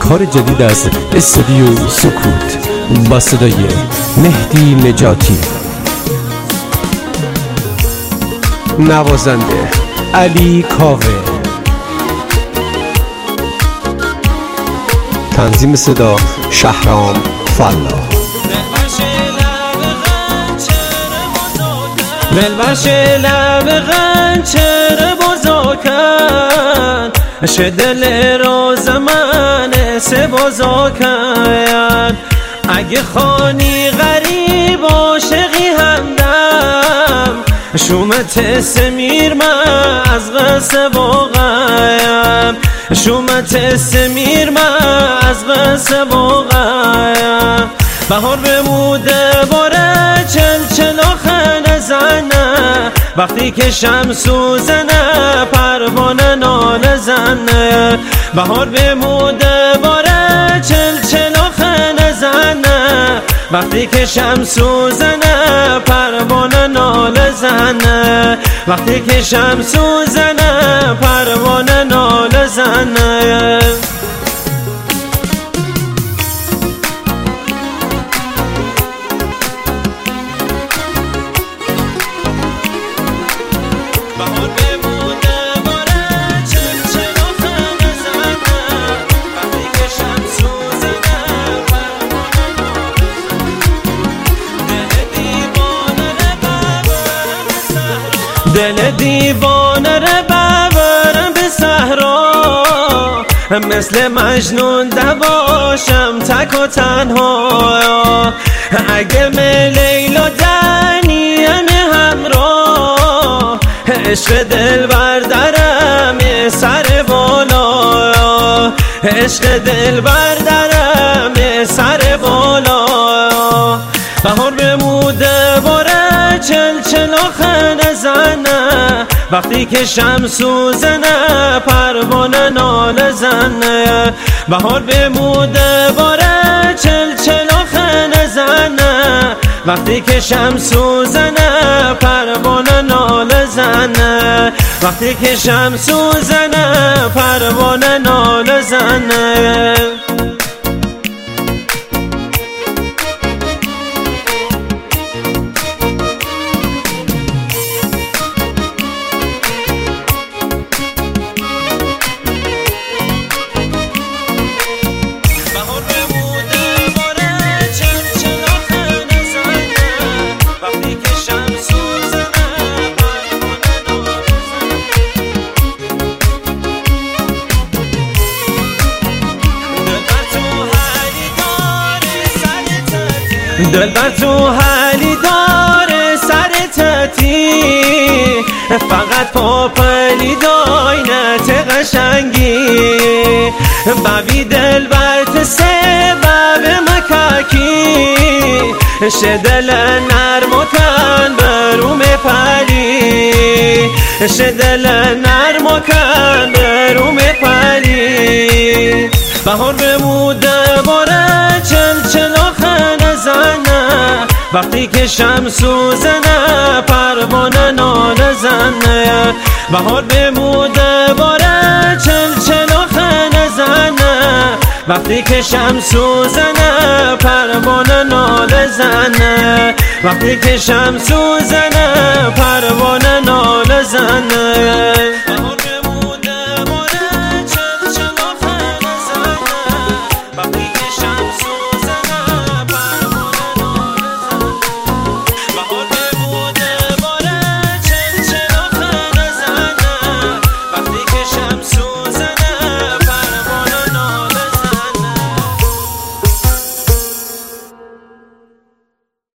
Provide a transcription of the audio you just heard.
کار جدید از استودیو سکوت با صدای مهدی نجاتی، نوازنده علی کاوه، تنظیم صدا شهرام فلا. دلبرش لب غنچر بزرگن شه دل روز من سه بزرگن اگه خانی غریب عاشقی همدم شومت سمیر من از قصه بغیم شومت سمیر من از قصه بغیم بهار بموده باره چل آخن زنه وقتی که شمس زنه پروانه ناله زنه بهار بموده باره چل آخن زنه وقتی که شمس زنه پروانه ناله زنه وقتی که شمس زنه پروانه ناله زنه دل دیوانه رو ببرم به صحرا مثل مجنون دواشم تک و تنها اگه لیلا دنیان همراه عشق دل بردرم سر بالا عشق دل بردرم سر بالا بهار بموده باره چل آخن زنه وقتی که شمس زنه پروانه ناله زنه بهار بموده باره چل آخن زنه وقتی که شمس زنه پروانه ناله زنه وقتی که شمس زنه پروانه ناله زنه دلبر تو حالی داره سر تتی فقط پاپلی داینت قشنگی ببی دلبر تسبب مکاکی شه دل نرم و تن بروم پلی شه دل نرم و تن بروم پلی بهار بموده باره چل آخن زنه وقتی که شمس زنه پروانه ناله زنه بهار بموده باره چل آخن زنه وقتی که شمس زنه پروانه ناله زنه وقتی که شمس زنه پروانه ناله زنه